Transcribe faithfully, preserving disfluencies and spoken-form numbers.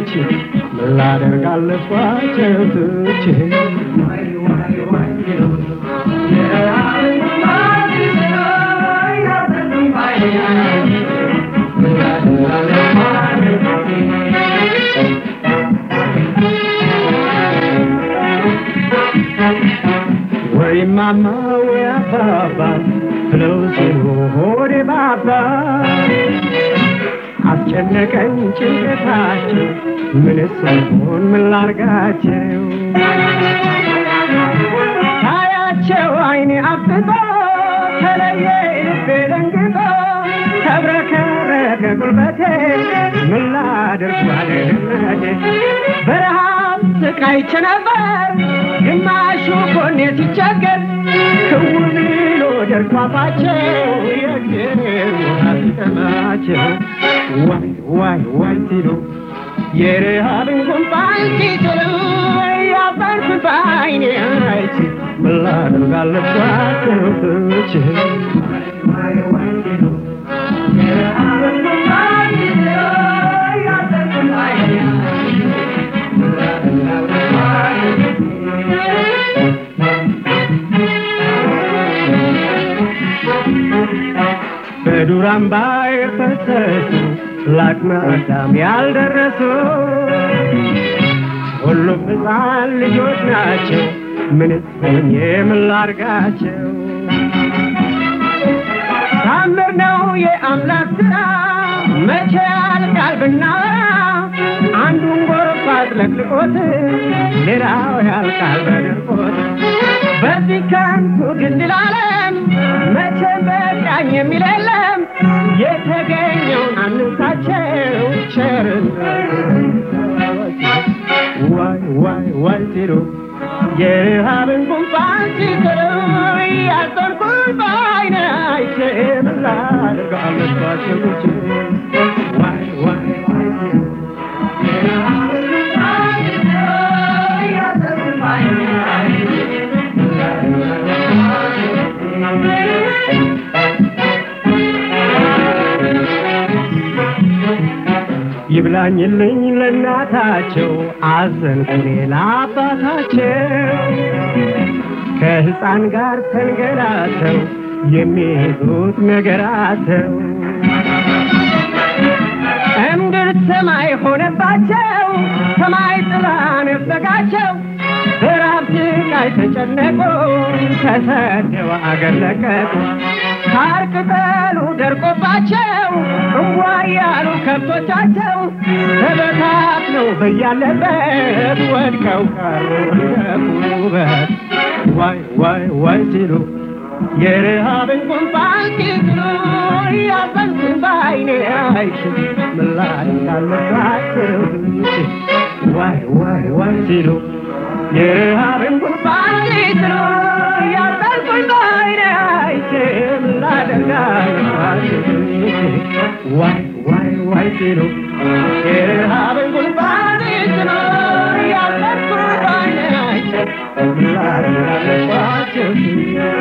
አይቼ ምን ላደርግ አለባቸው ትቼ ዋይ ዋይ ዋይ ሲሉ የረሃብን ጉንፋን ሲስሉኝ ያዘኑኝ ባይኔ ምን ላደርግ አለባቸው ወይ ማማ ወይ አባባ ብለው ሲሉ ሆዴ ባባ አስጨነቀኝ ጭንቀታቸው ምንስ ሆን ምን ላርጋቸው ታያቸው አይኔ አፍጥጦ ተለየ ልቤ ደንግጦ ተብረከረከ ጉልበቴ ምን ላድርግ ባለነቴ በረሃብ ስቃይቼ ነበር ግማሹ ኮኔ ሲቸገር ክው ብሎ ደርቋባቸው የእግዜር ውሃ ሲጠማቸው ዋይ ዋይ ዋይ ሲሉ የረሃብን ጉንፋን ሲስሉ ያዘንኩኝ በዓይኔ አይቼ ምን ላደርግ አለባቸው ትቼ ዋይ ዋይ ሲሉ የረሃብን ጉንፋን ሲስሉ ያዘንኩኝ በዓይኔ አይቼ ምን ላደርግ አለባቸው በዱር አምባ የፈሰሱ ለአቅመ አዳም ያልደረሱ ሁሉም ሕፃን ልጆች ናቸው ምንስ ሆኜ ምን ላርጋቸው ታምር ነው የአምላክ ሥራ መቼ ያልቃል ብናወራ አንዱን ጎርፍ አጥለቅልቆት ሌላው ያልቃል በድርቆት በዚህ ከንቱ ግድል ዓለም መቼም በቃኝ የሚል የለም የተገኘውን አንሳቸው ቸርነት ዋይ ዋይ ዋይ ሲሉ የረሃብን ጉንፋን ሲስሉ ያዘንኩኝ በዓይኔ አይቼ ምን ላድርግ አለባቸው ትቼ ዋይ ዋይ ዋይ ሲሉ የረሃብን ጉንፋን ሲስሉ ያዘንኩኝ በዓይኔ አይቼ ምን ላድርግ አለባቸው ይብላኝልኝ ለእናታቸው አዘንኩኔ ለአባታቸው ከሕፃን ጋር ተንገላተው የሚሄዱት ነገራተው እምድር ሰማይ ሆነባቸው ሰማይ ጥላ ነፈጋቸው በራብ ስቃይ ተጨነቁ ተሰደው አገር ለቀቁ ሳር ቅጠሉ ደርቆባቸው እንዋይ ያሉ ከብቶቻቸው ተበታትነው በያለበት ወድቀው ቀሩ እንደኩበት ዋይ ዋይ ዋይ ሲሉ የረሃብን ጉንፋን ሲስሉ ያዘንኩኝ በዓይኔ አይቼ ምን ላድርግ አለባቸው ትቼ ዋይ ዋይ ዋይ ሲሉ የረሃብን ጉንፋን ሲስሉ ያዘንኩኝ በዓይኔ አይቼ ምን ላድርግ አለባቸው ትቼ ዋይ ዋይ ዋይ ሲሉ የረሃብን ጉንፋን ሲስሉ ያዘንኩኝ በዓይኔ አይቼ ምን ላድርግ አለባቸው ትቼ